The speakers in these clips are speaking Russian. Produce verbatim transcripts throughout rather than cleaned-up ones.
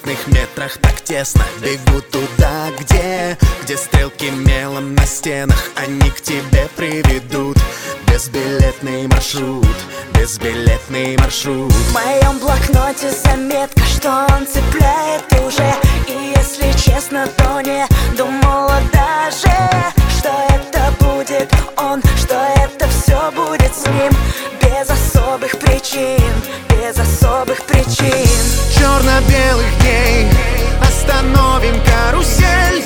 сотных метрах так тесно. Бегу туда, где, где стрелки мелом на стенах. Они к тебе приведут безбилетный маршрут, безбилетный маршрут. В моем блокноте заметка, что он цепляет уже. И если честно, то не думала даже, что это будет он, что это все будет с ним. Без особых причин, без особых причин. Черно-белых дней остановим карусель.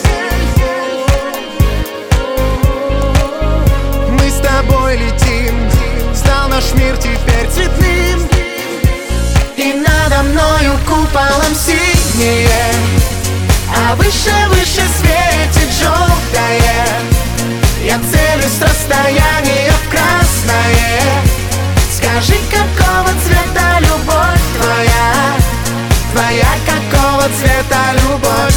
Мы с тобой летим, стал наш мир теперь цветным. И надо мною куполом синее, а выше, выше светит желтое. Я целюсь с расстояния в красное. Скажи, какого цвета любовь твоя? Твоя какого цвета любовь?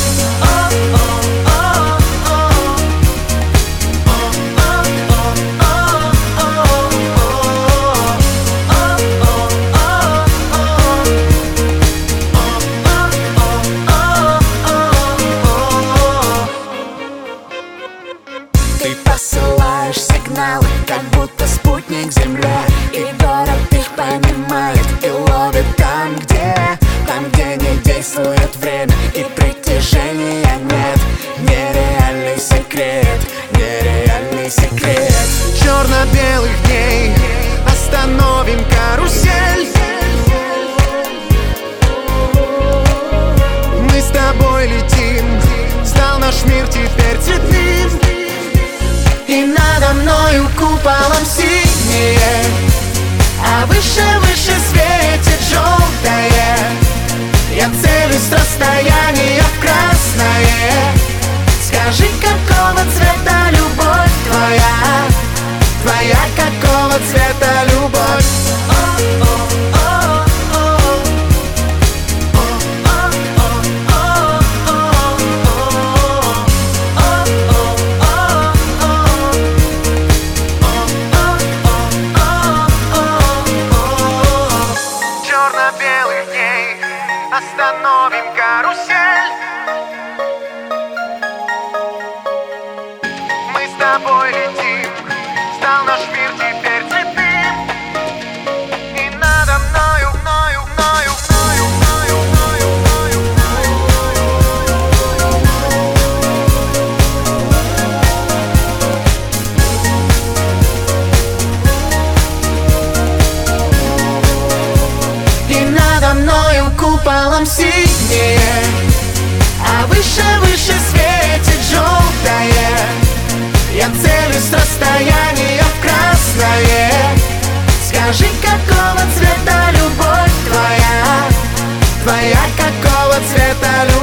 Ты посылаешь сигналы, как будто спутник Земля. И город их понимает и ловит там, где, там, где не действует время и притяжения нет. Нереальный секрет, нереальный секрет. Черно-белых дней остановим карусель. Мы с тобой летим, стал наш мир теперь цветным. И надо мною куполом синее, а выше, выше светит желтое. Я целюсь с расстояния в красное. Скажи, какого цвета любовь твоя? Твоя какого цвета любовь? Черно-белых дней остановим карусель. Мы с тобой летим, стал наш мир теперь цветным. И надо мною, мною, мною, мною, мною, мною, мною, мною. И надо мною куполом синее, а выше, выше светит желтое. Я целюсь с расстояния в красное. Скажи, какого цвета любовь твоя? Твоя какого цвета любовь?